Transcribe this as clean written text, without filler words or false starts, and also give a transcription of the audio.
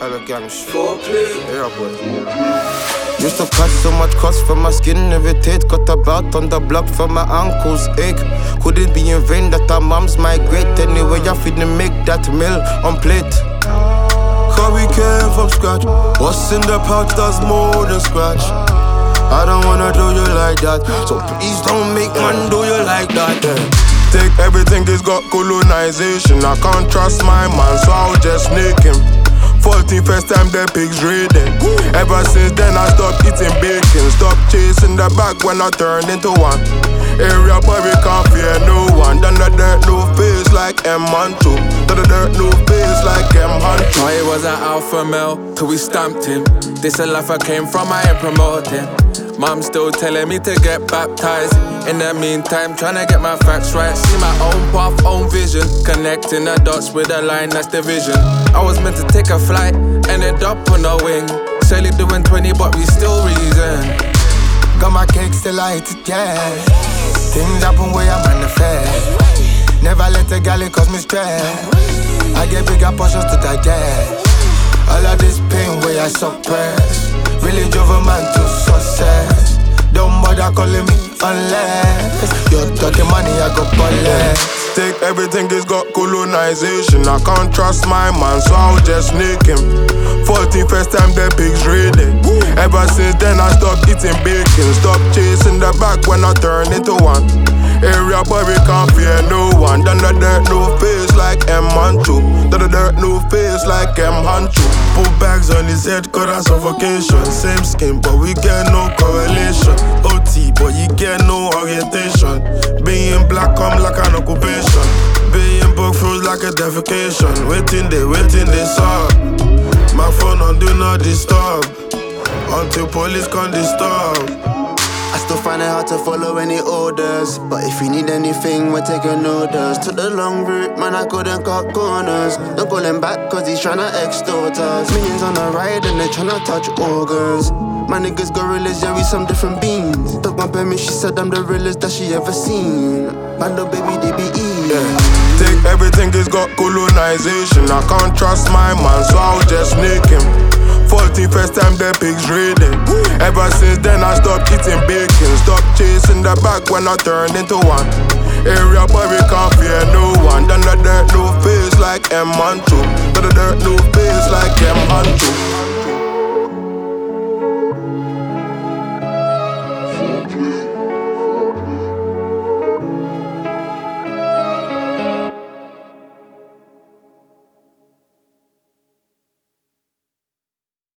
Hella gang shit. Yeah, boy. Used to cut so much cost for my skin irritate. Got a bout on the block for my ankles ache. Could it be in vain that our moms migrate? Anyway, I finna make that meal on plate. Cause we came from scratch. What's in the pouch does more than scratch. I don't wanna do you like that, so please don't make man do you like that. Take everything, he's got colonization. I can't trust my man, so I'll just sneak him. 14 first time the pigs raiding. Ever since then I stopped eating bacon. Stop chasing the back when I turned into one. Area boy we can't fear no one. Done the dirt no face like M1-2. Done the dirt no face like M1-2. No, he was an alpha male till we stamped him. This a life I came from, I ain't promoting. Mom still telling me to get baptized. In the meantime, tryna get my facts right. See my own path, own vision. Connecting the dots with a line, that's the vision. I was meant to take a flight, ended up on a wing. Shelly doing 20, but we still reason. Got my cake, still I hit it, yeah. Things happen where I manifest. Never let a galley cause me stress. I get bigger portions to digest. All of this pain where I suppress really drove a man to success. Don't bother calling me unless you're talking money, I go collect. Take everything, he's got colonization. I can't trust my man, so I'll just sneak him. 14 first time the pigs raiding. Ever since then I stopped eating bacon. Stop chasing the back when I turned into one. Area boy we can't fear no one. Done the dirt no face like M1-2. Done the dirt no face like M1-2. Put bags on his head cause that's suffocation. Same skin but we get no correlation. OT but you get no orientation. Being black come like an occupation. Being broke feels like a defecation. Waiting they suck. My phone on do not disturb until police can't disturb. I still find it hard to follow any orders, but if you need anything, we're taking orders. Took the long route, man, I couldn't cut corners. Don't call him back cause he's tryna extort us. Millions on the ride and they tryna touch organs. My niggas gorillas, yeah, we some different beans. Took my permit, she said I'm the realest that she ever seen. Bando baby, they be eating. Yeah. Take everything, he's got colonization. I can't trust my man, so I'll just sneak him. 14 first time the pigs raiding. Ever since then I stopped eating bacon. Stop chasing the back when I turned into one. Area boy we can't fear no one. Done the dirt no face like M1-2. Done the dirt no face like M1-2.